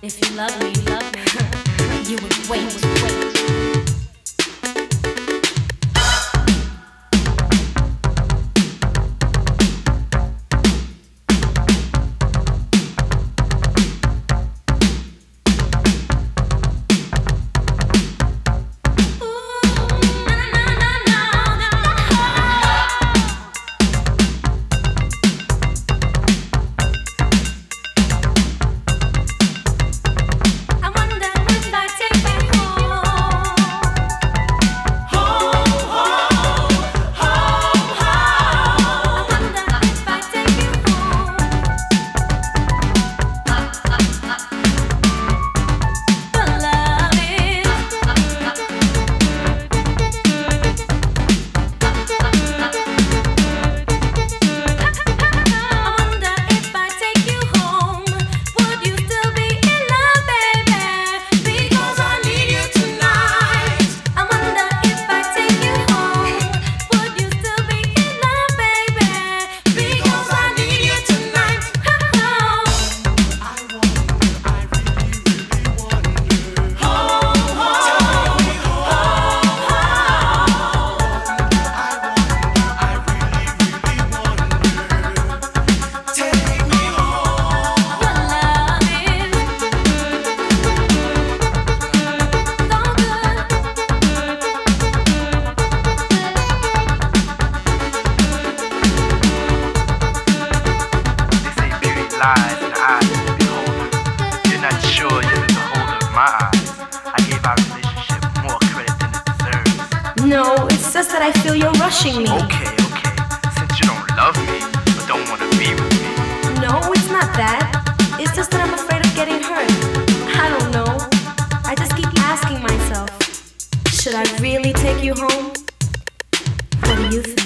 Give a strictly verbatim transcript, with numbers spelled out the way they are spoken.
If you love me, love me, you would wait, wait. Lies in the eyes of the beholder. You're not sure you're the beholder of my eyes. I gave our relationship more credit than it deserves. No, it's just that I feel you're rushing me. Okay, okay. Since you don't love me, but don't want to be with me. No, it's not that. It's just that I'm afraid of getting hurt. I don't know. I just keep asking myself, should I really take you home? What do you think?